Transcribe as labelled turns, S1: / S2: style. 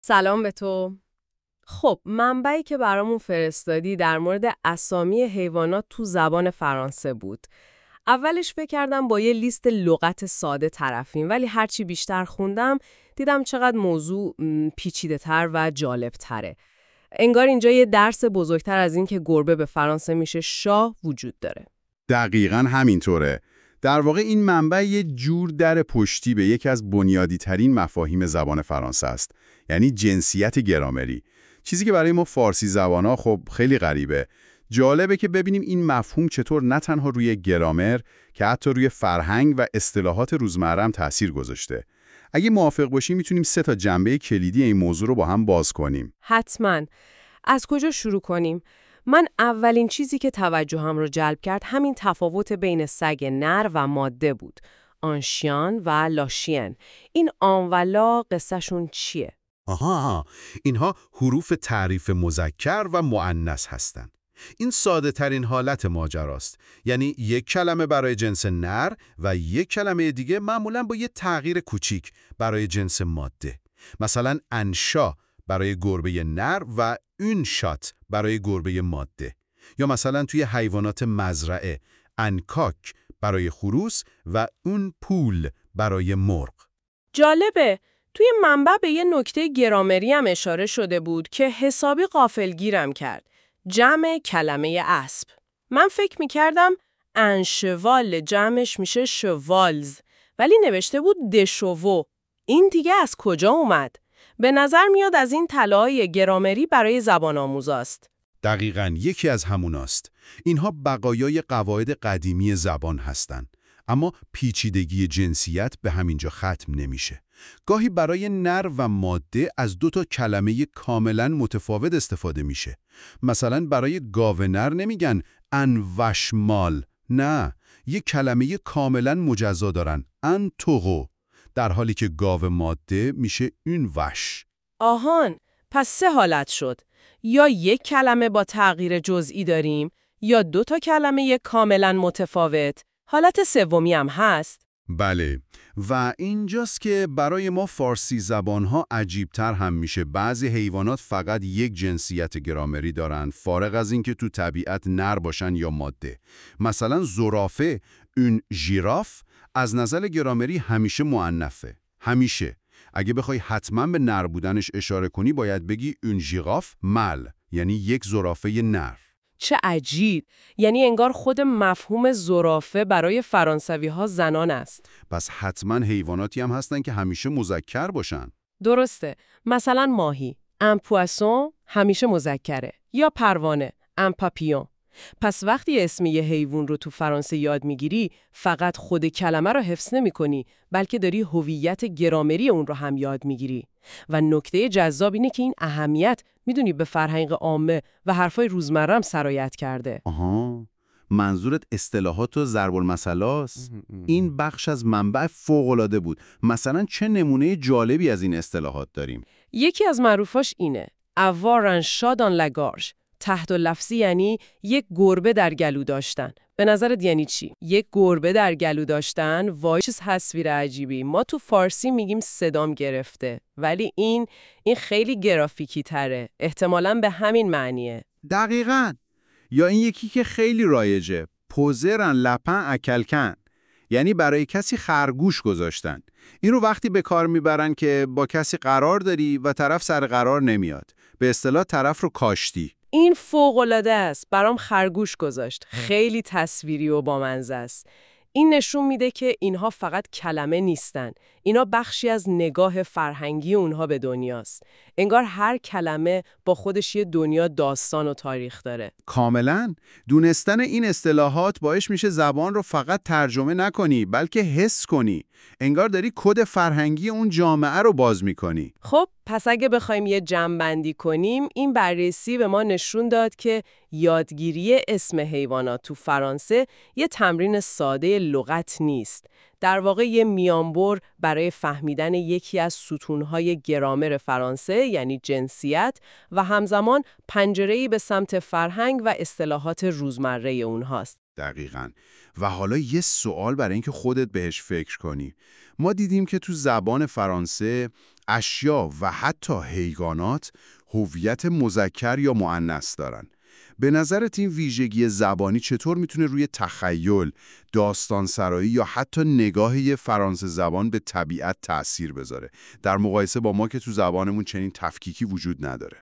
S1: سلام به تو. خب منبعی که برامون فرستادی در مورد اسامی حیوانات تو زبان فرانسه بود. اولش فکر کردم با یه لیست لغت ساده طرفیم، ولی هرچی بیشتر خوندم دیدم چقدر موضوع پیچیده تر و جالب تره. انگار اینجا یه درس بزرگتر از این که گربه به فرانسه میشه شاه وجود داره.
S2: دقیقاً همینطوره. در واقع این منبع یه جور در پشتی به یکی از بنیادی ترین مفاهیم زبان فرانسه است، یعنی جنسیت گرامری. چیزی که برای ما فارسی زبانا خب خیلی غریبه. جالبه که ببینیم این مفهوم چطور نه تنها روی گرامر که حتی روی فرهنگ و اصطلاحات روزمره هم تأثیر گذاشته. اگه موافق باشی میتونیم 3 تا جنبه کلیدی این موضوع رو با هم باز کنیم.
S1: حتماً. از کجا شروع کنیم؟ من اولین چیزی که توجهم رو جلب کرد همین تفاوت بین سگ نر و ماده بود. آنشیان و لاشین. این آن و لا قصهشون چیه؟
S3: آها، اینها حروف تعریف مذکر و مؤنث هستند. این ساده ترین حالت ماجراست. یعنی یک کلمه برای جنس نر و یک کلمه دیگه معمولاً با یه تغییر کوچیک برای جنس ماده. مثلا انشا برای گربه نر و اونشات برای گربه ماده. یا مثلا توی حیوانات مزرعه انکاک برای خروس و اون پول برای مرغ.
S1: جالبه. توی منبع به یه نکته گرامری هم اشاره شده بود که حسابی غافلگیرم کرد. جمع کلمه اسب. من فکر می‌کردم انشوال جمعش میشه شوالز، ولی نوشته بود دشوو. این دیگه از کجا اومد؟ به نظر میاد از این طلاهای گرامری برای زبان آموزاست.
S3: دقیقاً یکی از هموناست. اینها بقایای قواعد قدیمی زبان هستند. اما پیچیدگی جنسیت به همینجا ختم نمیشه. گاهی برای نر و ماده از 2 تا کلمه کاملاً متفاوت استفاده میشه. مثلا برای گاو نر نمیگن انوشمال، نه، یک کلمه کاملاً مجزا دارن، انتوغو، در حالی که گاو ماده میشه اون وش.
S1: آهان، پس 3 حالت شد. یا یک کلمه با تغییر جزئی داریم، یا 2 تا کلمه کاملا متفاوت. حالت سومی هم هست.
S3: بله، و اینجاست که برای ما فارسی زبانها عجیبتر هم میشه. بعضی حیوانات فقط یک جنسیت گرامری دارن، فارغ از اینکه تو طبیعت نر باشن یا ماده. مثلا زرافه، اون ژیراف، از نظر گرامری همیشه مؤنثه. همیشه. اگه بخوای حتما به نر بودنش اشاره کنی باید بگی اون ژیراف مل، یعنی یک زرافه نر.
S1: چه عجیب! یعنی انگار خود مفهوم زرافه برای فرانسوی‌ها زنان است.
S3: پس حتما حیواناتی هم هستن که همیشه مذکر باشن.
S1: درسته. مثلا ماهی، un poisson همیشه مذکره. یا پروانه، un papillon. پس وقتی اسم یه حیوان رو تو فرانسه یاد میگیری، فقط خود کلمه رو حفظ نمی‌کنی، بلکه داری هویت گرامری اون رو هم یاد میگیری. و نکته جذاب اینه که این اهمیت میدونی به فرهنگ عامه و حرفای روزمره هم سرایت کرده.
S2: آها، منظورت اصطلاحات و ضرب المثل است؟ این بخش از منبع فوق‌العاده بود. مثلا چه نمونه جالبی از این اصطلاحات داریم؟
S1: یکی از معروفاش اینه: avoir un chat dans la gorge. تحت لفظی یعنی یک گربه در گلو داشتن. به نظرت یعنی چی؟ یک گربه در گلو داشتن، وای چه تصویر عجیبی. ما تو فارسی میگیم صدام گرفته، ولی این خیلی گرافیکی تره. احتمالاً به همین معنیه.
S2: دقیقاً. یا این یکی که خیلی رایجه، پوزرن لپن اکلکن، یعنی برای کسی خرگوش گذاشتن. این رو وقتی به کار میبرن که با کسی قرار داری و طرف سر قرار نمیاد. به اصطلاح طرف رو کاشتی.
S1: این فوق‌العاده است. برام خرگوش گذاشت. خیلی تصویری و بامزه است. این نشون میده که اینها فقط کلمه نیستن. اینا بخشی از نگاه فرهنگی اونها به دنیاست. انگار هر کلمه با خودش یه دنیا داستان و تاریخ داره.
S2: کاملاً. دونستن این اصطلاحات باعث میشه زبان رو فقط ترجمه نکنی، بلکه حس کنی. انگار داری کد فرهنگی اون جامعه رو باز میکنی.
S1: خب پس اگه بخوایم یه جمع‌بندی کنیم، این بررسی به ما نشون داد که یادگیری اسم حیوانات تو فرانسه یه تمرین ساده لغت نیست. در واقع یه میانبر برای فهمیدن یکی از ستونهای گرامر فرانسه، یعنی جنسیت، و همزمان پنجره‌ای به سمت فرهنگ و اصطلاحات روزمره اونهاست.
S2: دقیقاً. و حالا یه سوال برای اینکه خودت بهش فکر کنی. ما دیدیم که تو زبان فرانسه اشیا و حتی حیوانات هویت مذکر یا مؤنث دارن. به نظرت این ویژگی زبانی چطور میتونه روی تخیل، داستانسرایی یا حتی نگاه یه فرانسه زبان به طبیعت تأثیر بذاره، در مقایسه با ما که تو زبانمون چنین تفکیکی وجود نداره؟